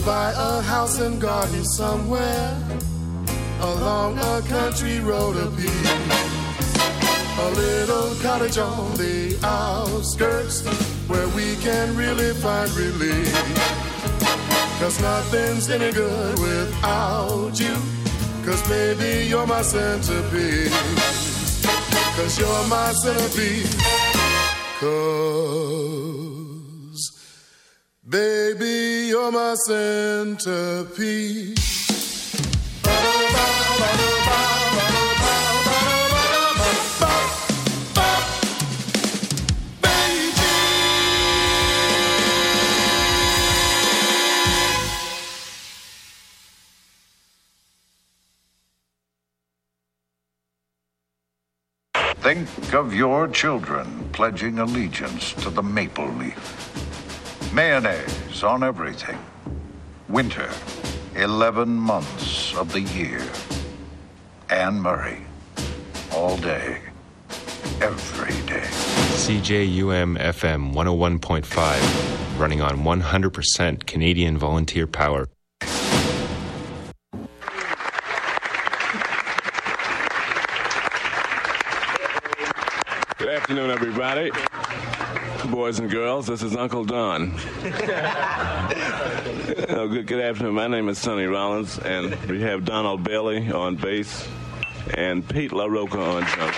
buy a house and garden somewhere along a country road of peace. A little cottage on the outskirts where we can really find relief. 'Cause nothing's any good without you. 'Cause baby, you're my centerpiece. 'Cause you're my centerpiece. 'Cause baby, you're my centerpiece. Think of your children pledging allegiance to the maple leaf. Mayonnaise on everything. Winter, 11 months of the year. Anne Murray, all day, every day. CJUM-FM 101.5, running on 100% Canadian volunteer power. Good afternoon, everybody. Boys and girls, this is Uncle Don. Good afternoon. My name is Sonny Rollins, and we have Donald Bailey on bass and Pete LaRocca on drums.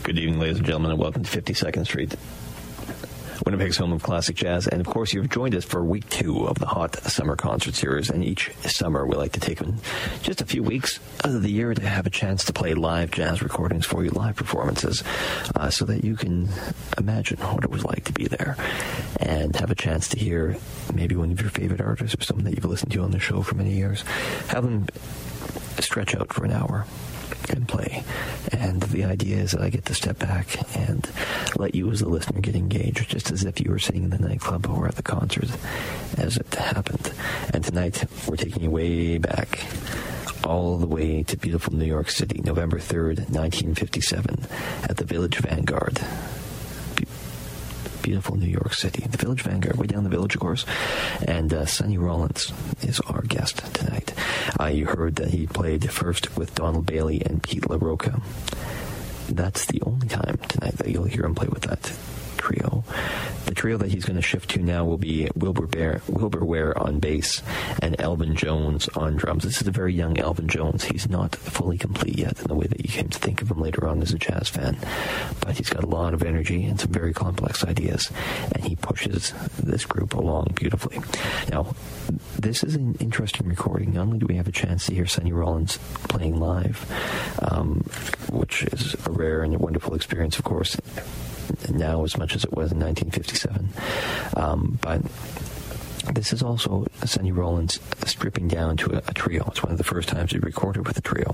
Good evening, ladies and gentlemen, and welcome to 52nd Street, Winnipeg's home of classic jazz. And, of course, you've joined us for week 2 of the Hot Summer Concert Series. And each summer we like to take just a few weeks out of the year to have a chance to play live jazz recordings for you, live performances, so that you can imagine what it was like to be there and have a chance to hear maybe one of your favorite artists or someone that you've listened to on the show for many years. Have them stretch out for an hour and play. And the idea is that I get to step back and let you as a listener get engaged, just as if you were sitting in the nightclub or at the concert as it happened. And tonight we're taking you way back, all the way to beautiful New York City, November 3rd, 1957, at the Village Vanguard. Beautiful New York City. The Village Vanguard, way down the village, of course. And Sonny Rollins is our guest tonight. You heard that he played first with Donald Bailey and Pete LaRocca. That's the only time tonight that you'll hear him play with that trio. The trio that he's going to shift to now will be Wilbur Ware on bass and Elvin Jones on drums. This is a very young Elvin Jones. He's not fully complete yet in the way that you came to think of him later on as a jazz fan, but he's got a lot of energy and some very complex ideas, and he pushes this group along beautifully. Now, this is an interesting recording. Not only do we have a chance to hear Sonny Rollins playing live, which is a rare and a wonderful experience, of course, now as much as it was in 1957. But this is also Sonny Rollins stripping down to a trio. It's one of the first times he recorded with a trio.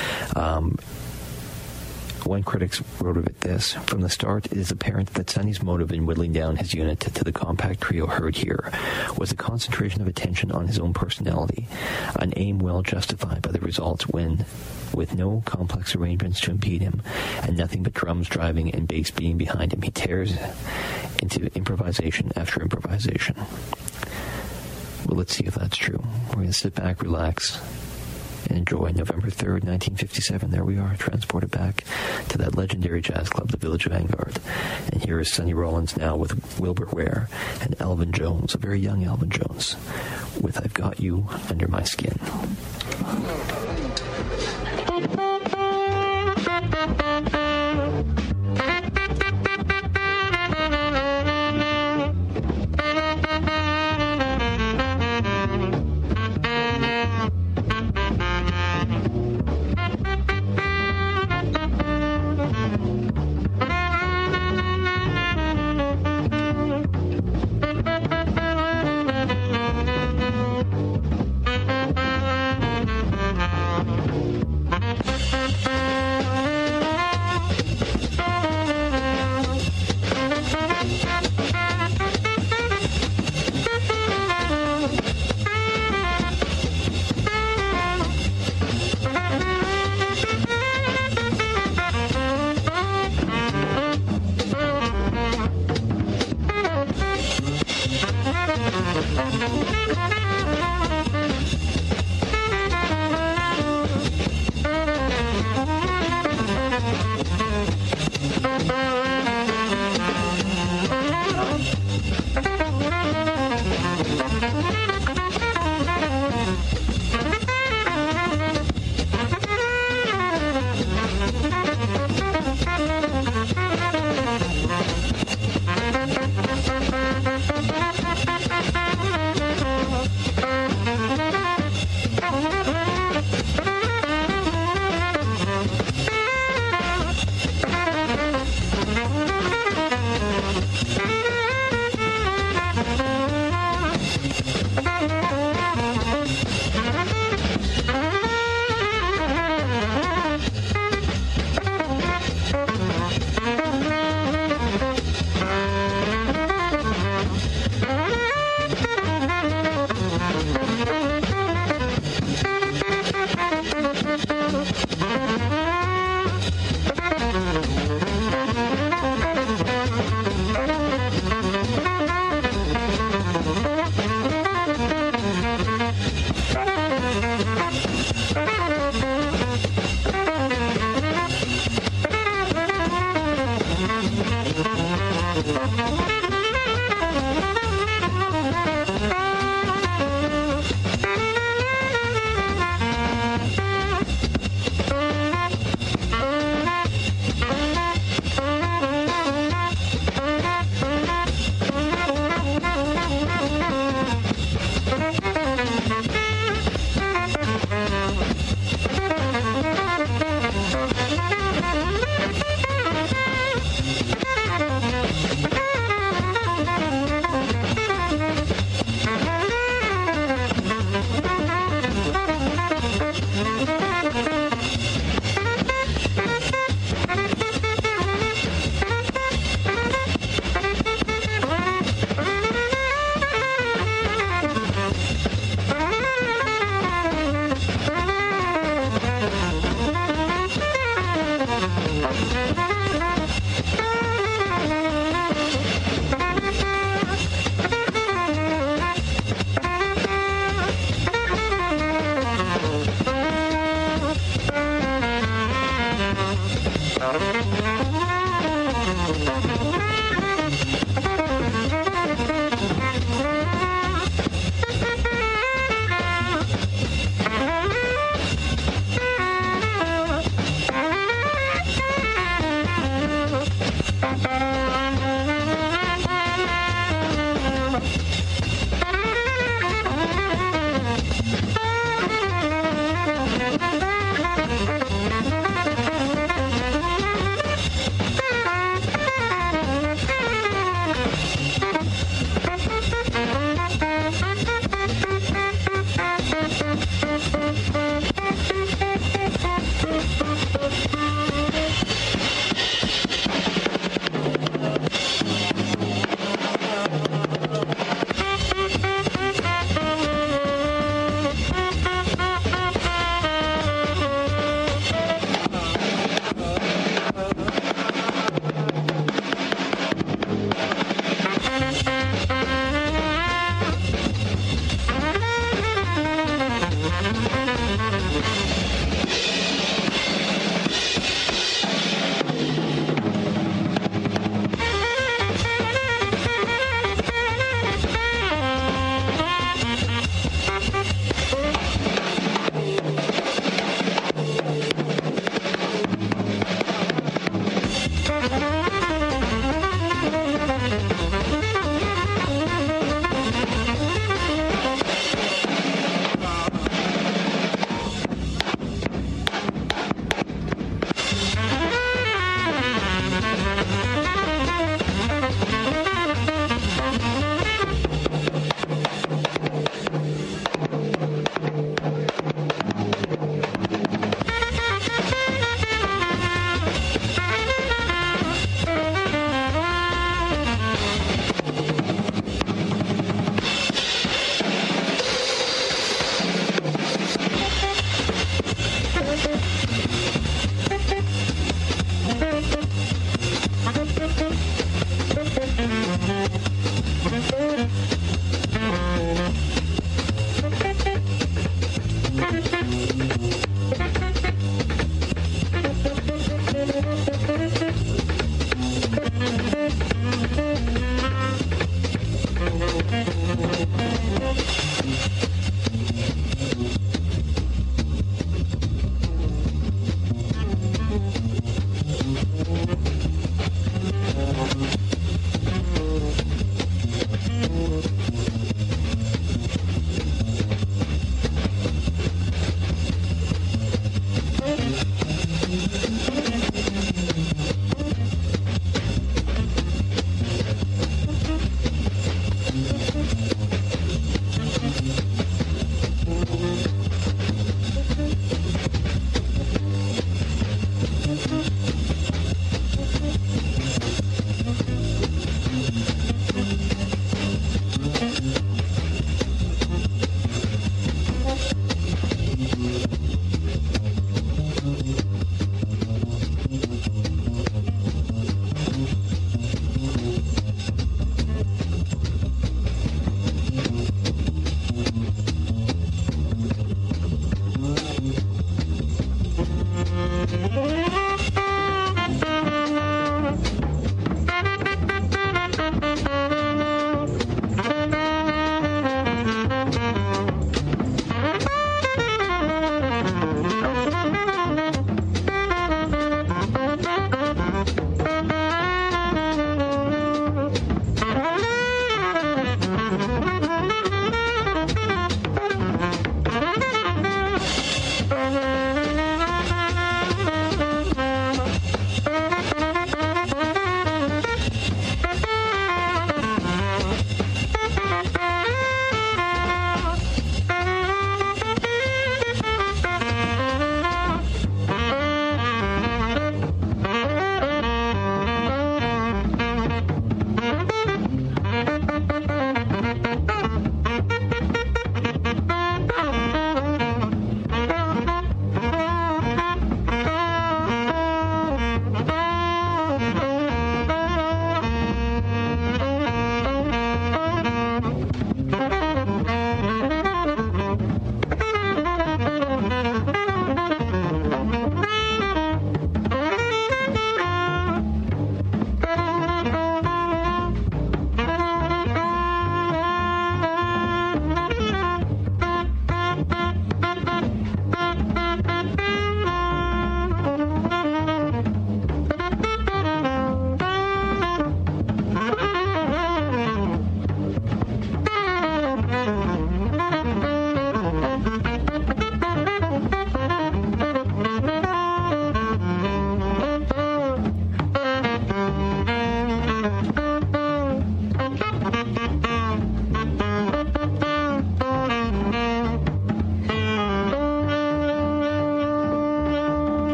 One critic wrote of it this: from the start, it is apparent that Sonny's motive in whittling down his unit to the compact trio heard here was a concentration of attention on his own personality, an aim well justified by the results when, with no complex arrangements to impede him, and nothing but drums driving and bass beating behind him, he tears into improvisation after improvisation. Well, let's see if that's true. We're going to sit back, relax, and enjoy November 3rd, 1957. There we are, transported back to that legendary jazz club, the Village Vanguard. And here is Sonny Rollins now with Wilbur Ware and Elvin Jones, a very young Elvin Jones, with I've Got You Under My Skin.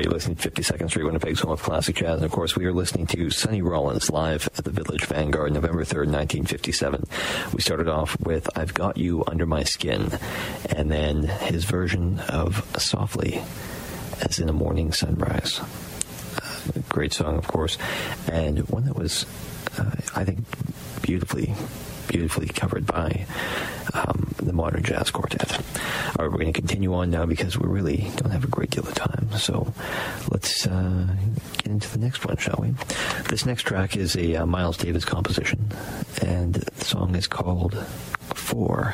You're listening to 52nd Street, Winnipeg's home of classic jazz. And, of course, we are listening to Sonny Rollins live at the Village Vanguard, November 3rd, 1957. We started off with I've Got You Under My Skin, and then his version of Softly as in a Morning Sunrise. Great song, of course, and one that was, I think, beautifully covered by the Modern Jazz Quartet. All right, we're going to continue on now because we really don't have a great deal of time. So let's get into the next one, shall we? This next track is a Miles Davis composition, and the song is called Four.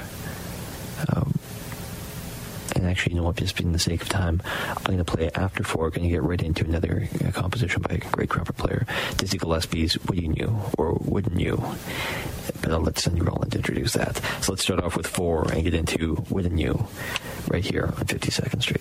And actually, you know what, just in the sake of time, I'm going to play after 4. We're going to get right into another composition by a great trumpet player, Dizzy Gillespie's What You Knew, or Wouldn't You? But I'll let Sonny Rollins introduce that. So let's start off with 4 and get into Wouldn't You, right here on 52nd Street.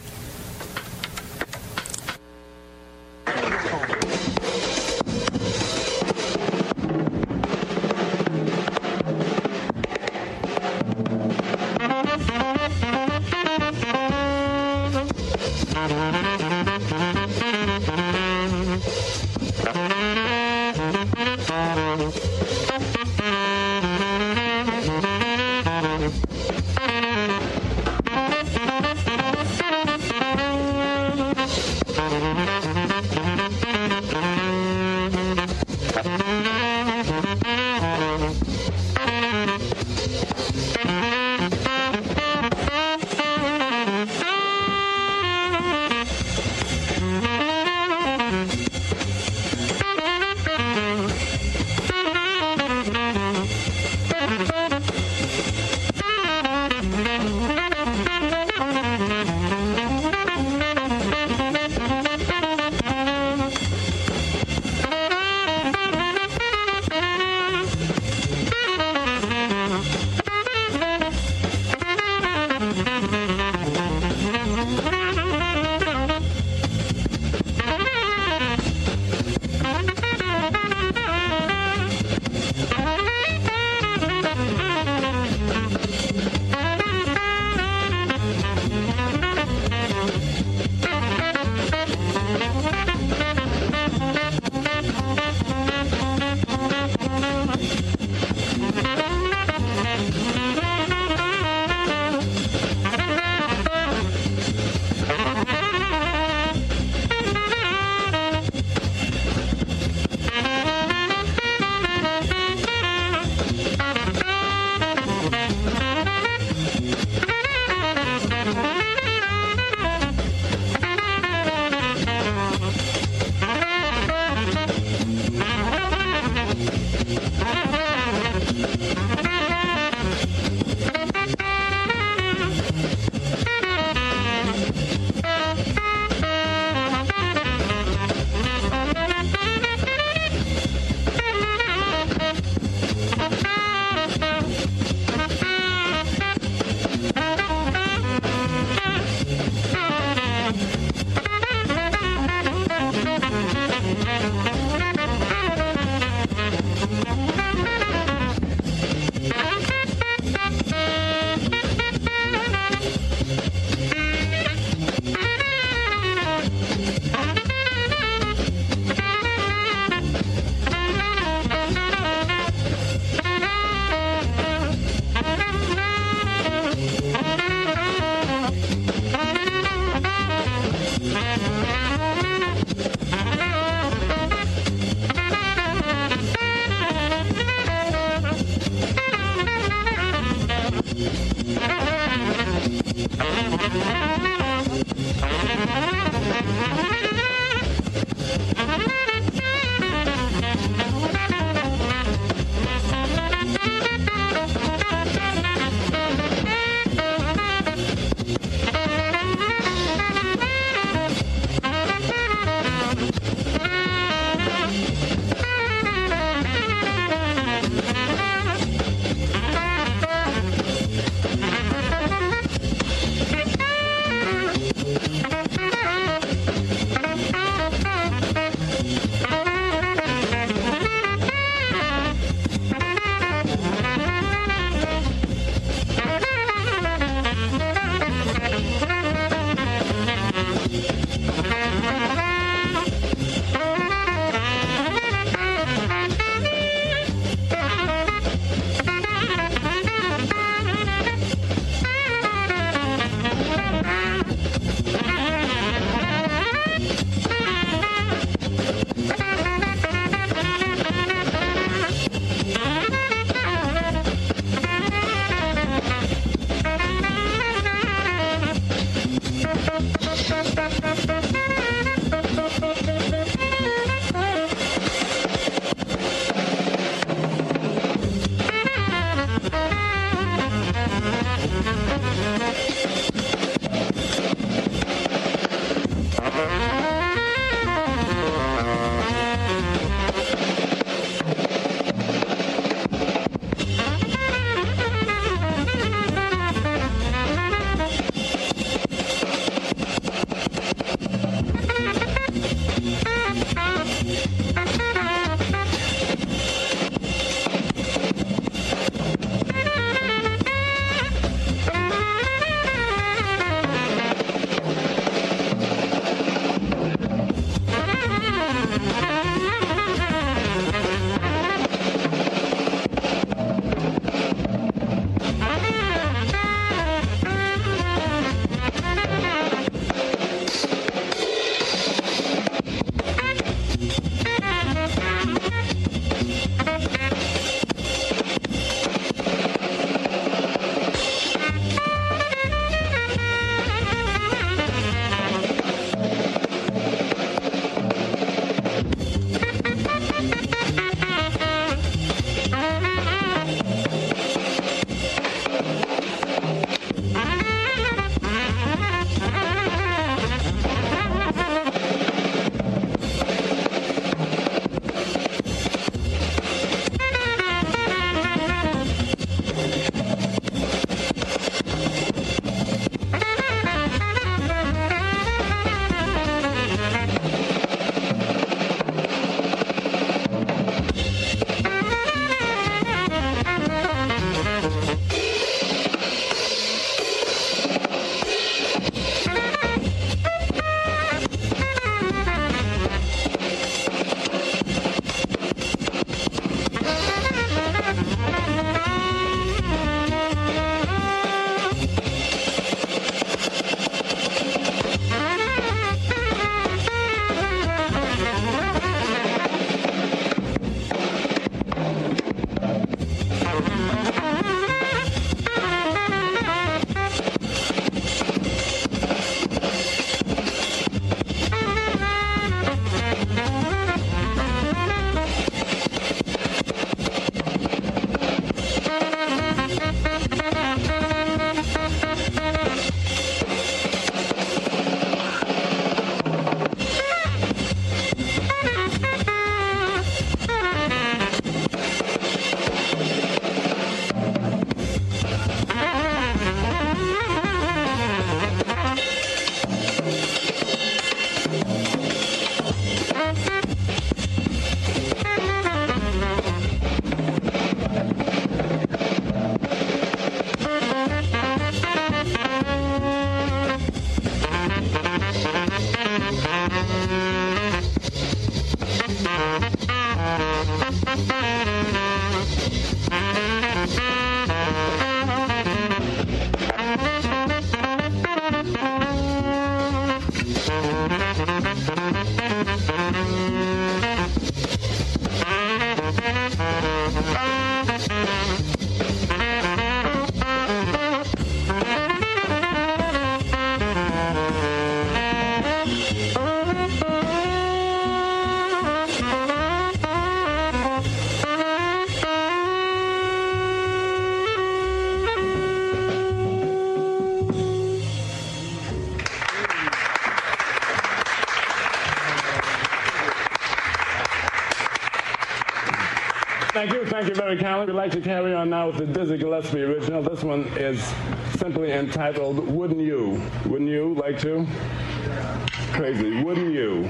Thank you very kindly. We'd like to carry on now with the Dizzy Gillespie original. This one is simply entitled Wouldn't You? Wouldn't you like to? Crazy. Wouldn't you?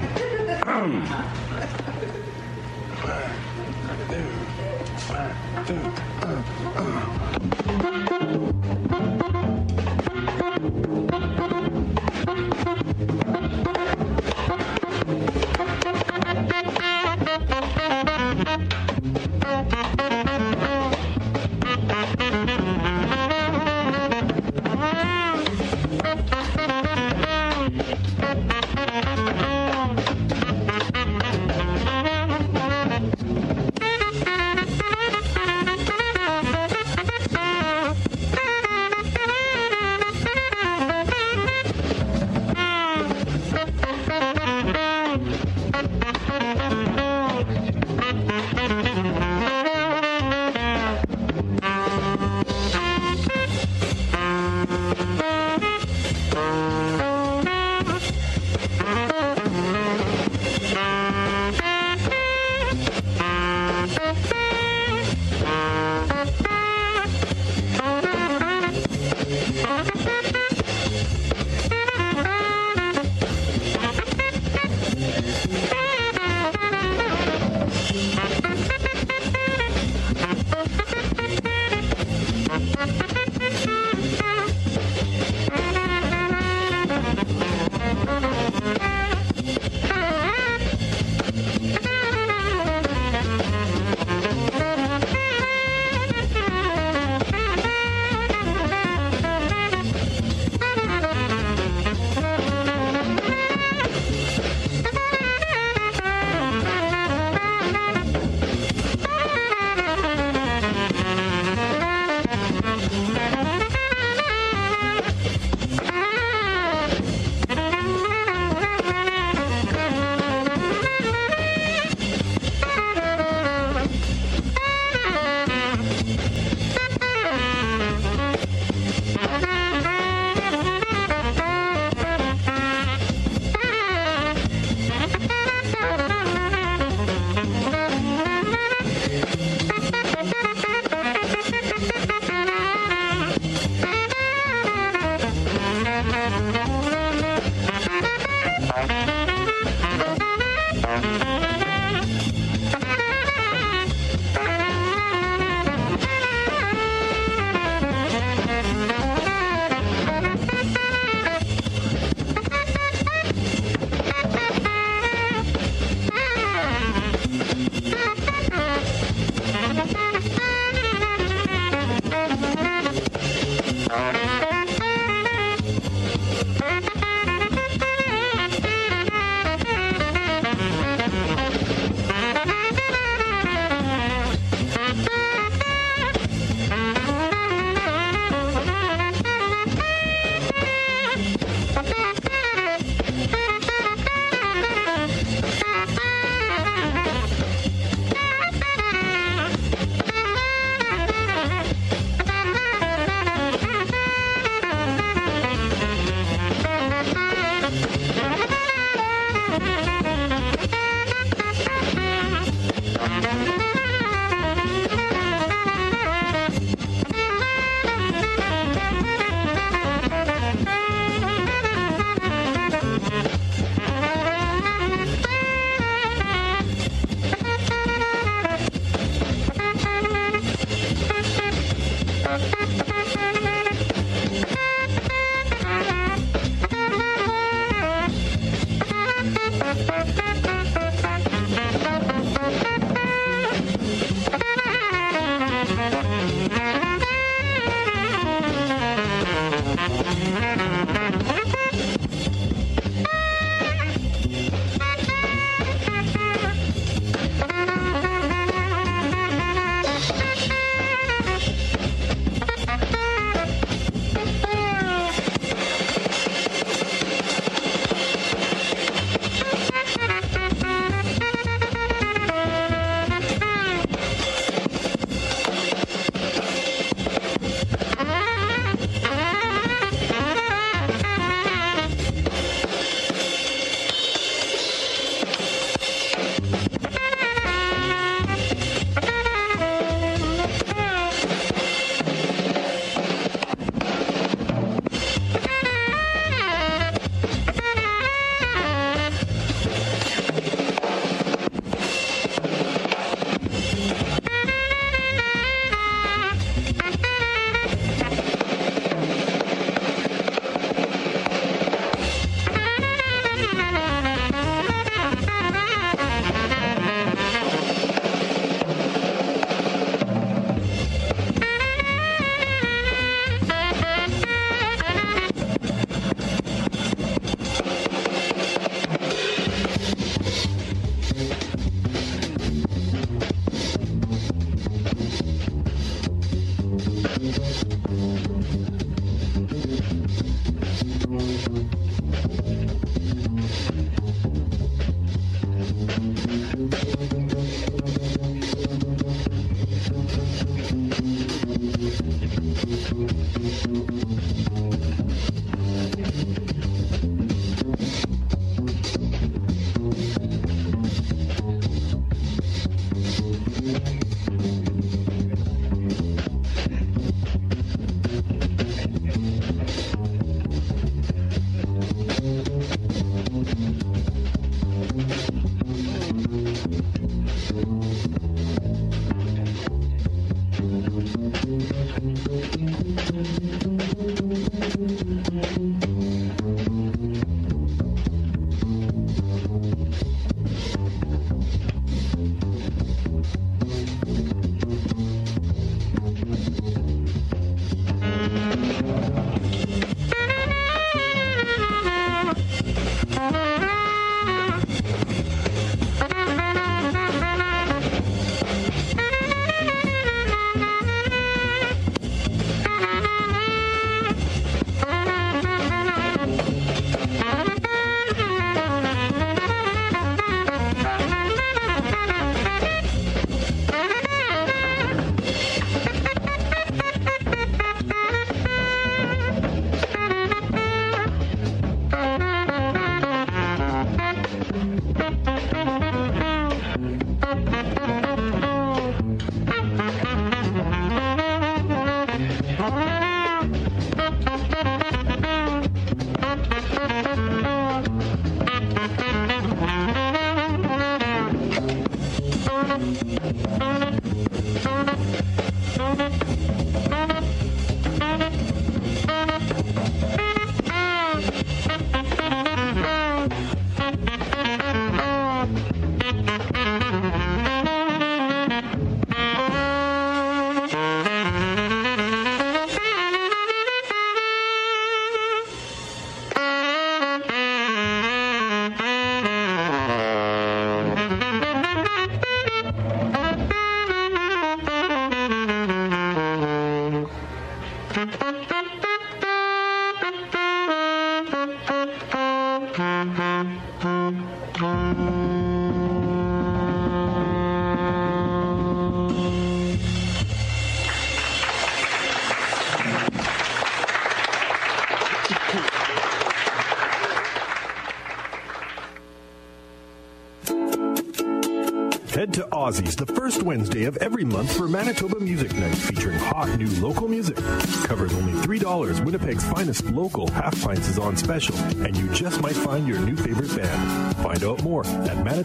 Head to Ozzy's the first Wednesday of every month for Manitoba Music Night, featuring hot new local music. Covers only $3. Winnipeg's finest local half pints is on special, and you just might find your new favorite band. Find out more at manitobamusic.com.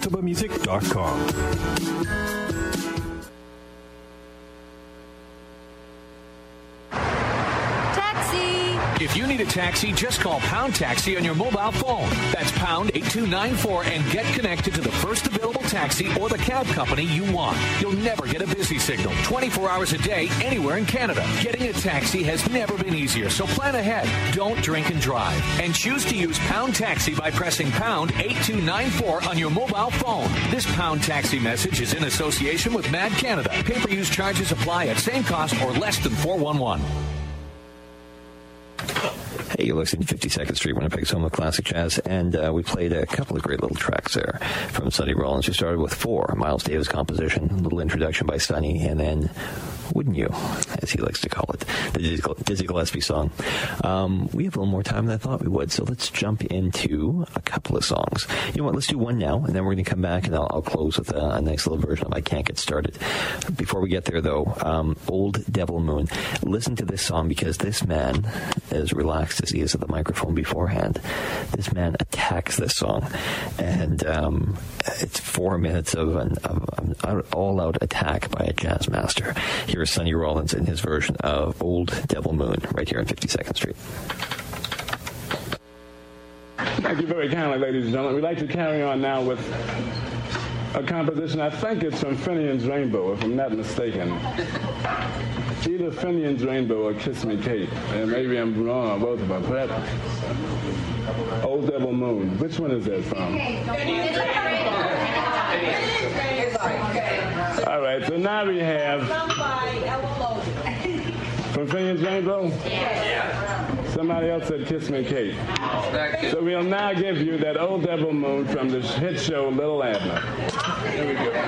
If you need a taxi, just call Pound Taxi on your mobile phone. That's pound 8294 and get connected to the first available taxi or the cab company you want. You'll never get a busy signal 24 hours a day anywhere in Canada. Getting a taxi has never been easier, so plan ahead. Don't drink and drive. And choose to use Pound Taxi by pressing pound 8294 on your mobile phone. This Pound Taxi message is in association with Mad Canada. Pay-per-use charges apply at same cost or less than 411. Hey, you're listening to 52nd Street, Winnipeg's home of classic jazz, and we played a couple of great little tracks there from Sonny Rollins. We started with 4, Miles Davis composition, a little introduction by Sonny, and then Wouldn't You, as he likes to call it, the Dizzy Gillespie song. We have a little more time than I thought we would, so let's jump into a couple of songs. You know what, let's do one now, and then we're going to come back, and I'll close with a nice little version of I Can't Get Started. Before we get there, though, Old Devil Moon. Listen to this song, because this man, as relaxed as he is at the microphone beforehand, this man attacks this song, and it's 4 minutes of an all-out attack by a jazz master. Here is Sonny Rollins in his version of Old Devil Moon, right here on 52nd Street. Thank you very kindly, ladies and gentlemen. We'd like to carry on now with a composition. I think it's from Finian's Rainbow, if I'm not mistaken. Either Finian's Rainbow or Kiss Me Kate. And maybe I'm wrong on both of them. Perhaps Old Devil Moon. Which one is that from? All right, so now we have from Finian's Rainbow? Yeah. Somebody else said Kiss Me Kate. So we'll now give you that Old Devil Moon from the hit show Little Abner. Here we go.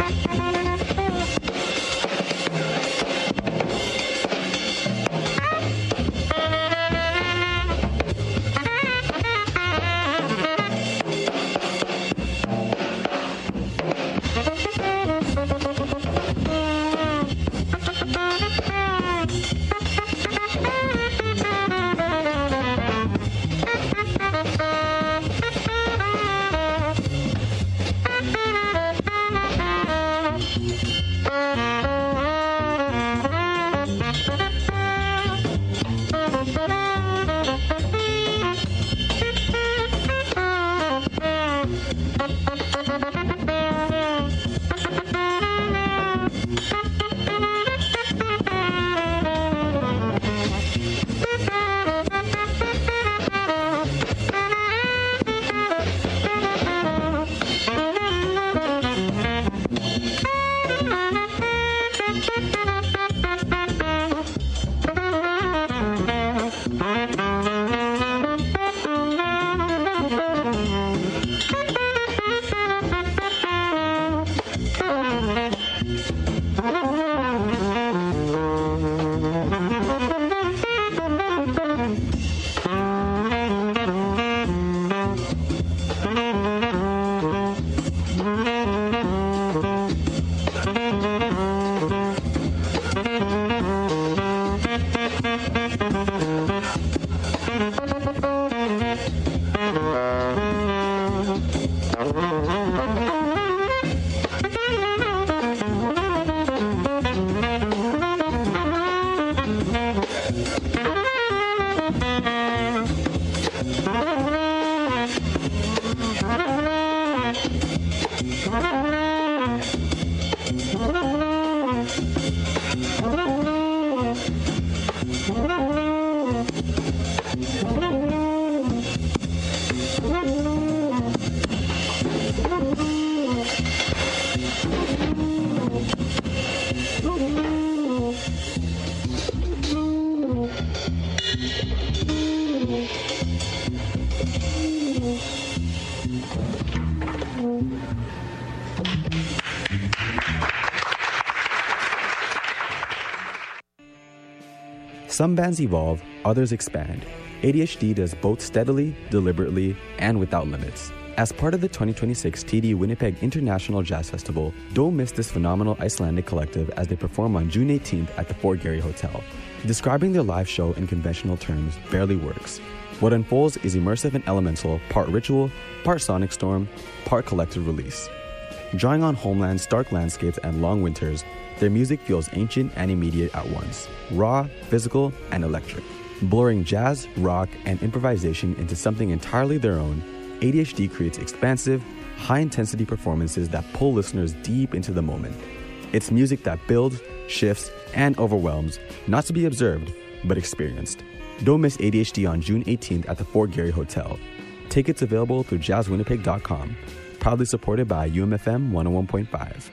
Some bands evolve, others expand. ADHD does both steadily, deliberately, and without limits. As part of the 2026 TD Winnipeg International Jazz Festival, don't miss this phenomenal Icelandic collective as they perform on June 18th at the Fort Garry Hotel. Describing their live show in conventional terms barely works. What unfolds is immersive and elemental, part ritual, part sonic storm, part collective release. Drawing on Homeland's stark landscapes and long winters, their music feels ancient and immediate at once, raw, physical, and electric. Blurring jazz, rock, and improvisation into something entirely their own, ADHD creates expansive, high-intensity performances that pull listeners deep into the moment. It's music that builds, shifts, and overwhelms, not to be observed, but experienced. Don't miss ADHD on June 18th at the Fort Garry Hotel. Tickets available through jazzwinnipeg.com. Proudly supported by UMFM 101.5.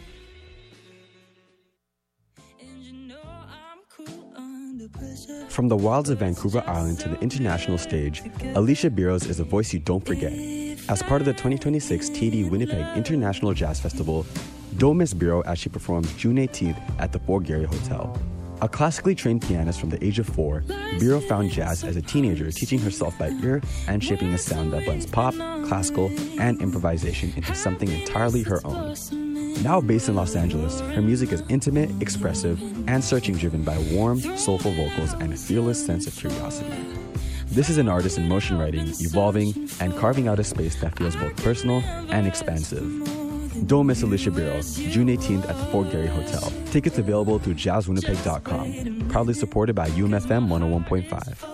From the wilds of Vancouver Island to the international stage, Alicia Biros is a voice you don't forget. As part of the 2026 TD Winnipeg International Jazz Festival, don't miss Biro as she performs June 18th at the Fort Garry Hotel. A classically trained pianist from the age of 4, Biro found jazz as a teenager, teaching herself by ear and shaping a sound that blends pop, classical, and improvisation into something entirely her own. Now based in Los Angeles, her music is intimate, expressive, and searching, driven by warm, soulful vocals and a fearless sense of curiosity. This is an artist in motion writing, evolving, and carving out a space that feels both personal and expansive. Don't miss Alicia Biro, June 18th at the Fort Garry Hotel. Tickets available through jazzwinnipeg.com. Proudly supported by UMFM 101.5.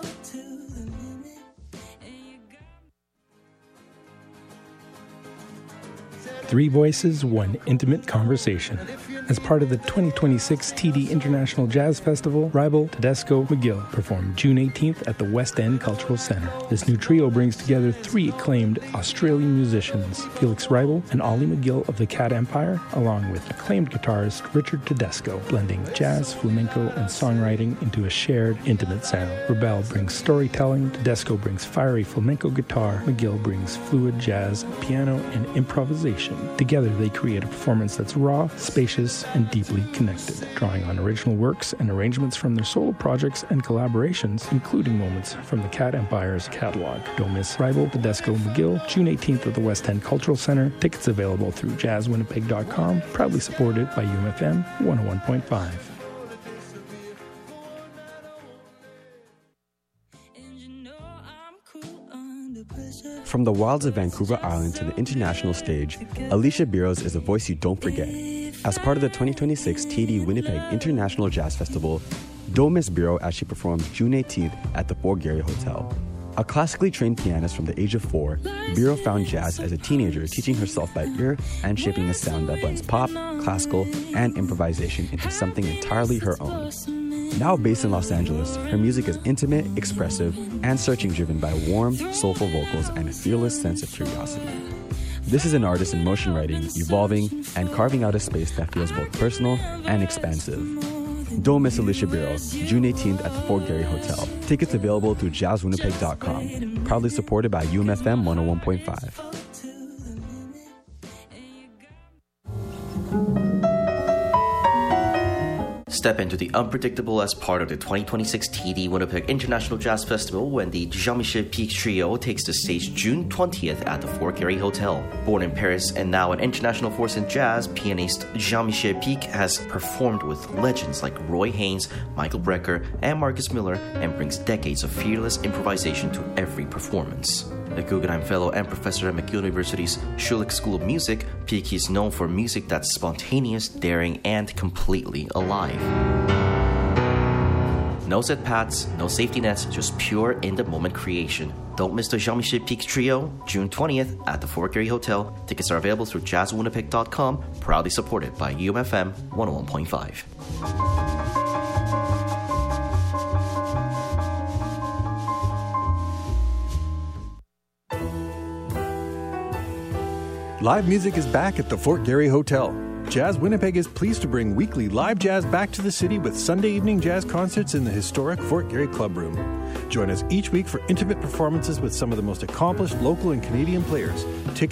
Three voices, one intimate conversation. As part of the 2026 TD International Jazz Festival, Ribal, Tedesco, McGill performed June 18th at the West End Cultural Centre. This new trio brings together three acclaimed Australian musicians, Felix Ribal and Ollie McGill of the Cat Empire, along with acclaimed guitarist Richard Tedesco, blending jazz, flamenco, and songwriting into a shared, intimate sound. Ribal brings storytelling, Tedesco brings fiery flamenco guitar, McGill brings fluid jazz, piano, and improvisation innovation. Together, they create a performance that's raw, spacious, and deeply connected, drawing on original works and arrangements from their solo projects and collaborations, including moments from the Cat Empire's catalog. Don't miss Rival, Tedesco, McGill, June 18th at the West End Cultural Center. Tickets available through jazzwinnipeg.com, proudly supported by UMFM 101.5. From the wilds of Vancouver Island to the international stage, Alicia Biros is a voice you don't forget. As part of the 2026 TD Winnipeg International Jazz Festival, don't miss Biro as she performs June 18th at the Fort Garry Hotel. A classically trained pianist from the age of 4, Biro found jazz as a teenager, teaching herself by ear and shaping a sound that blends pop, classical, and improvisation into something entirely her own. Now based in Los Angeles, her music is intimate, expressive, and searching, driven by warm, soulful vocals and a fearless sense of curiosity. This is an artist in motion writing, evolving, and carving out a space that feels both personal and expansive. Don't miss Alicia Biro, June 18th at the Fort Garry Hotel. Tickets available through jazzwinnipeg.com. Proudly supported by UMFM 101.5. Step into the unpredictable as part of the 2026 TD Winnipeg International Jazz Festival when the Jean-Michel Pic Trio takes the stage June 20th at the Fort Garry Hotel. Born in Paris and now an international force in jazz, pianist Jean-Michel Pic has performed with legends like Roy Haynes, Michael Brecker, and Marcus Miller, and brings decades of fearless improvisation to every performance. A Guggenheim Fellow and professor at McGill University's Schulich School of Music, Pic is known for music that's spontaneous, daring, and completely alive. No set pats, no safety nets, just pure in-the-moment creation. Don't miss the Jean-Michel Pic Trio, June 20th at the Fort Garry Hotel. Tickets are available through jazzwinnipeg.com, proudly supported by UMFM 101.5. Live music is back at the Fort Garry Hotel. Jazz Winnipeg is pleased to bring weekly live jazz back to the city with Sunday evening jazz concerts in the historic Fort Garry Club Room. Join us each week for intimate performances with some of the most accomplished local and Canadian players. Tickets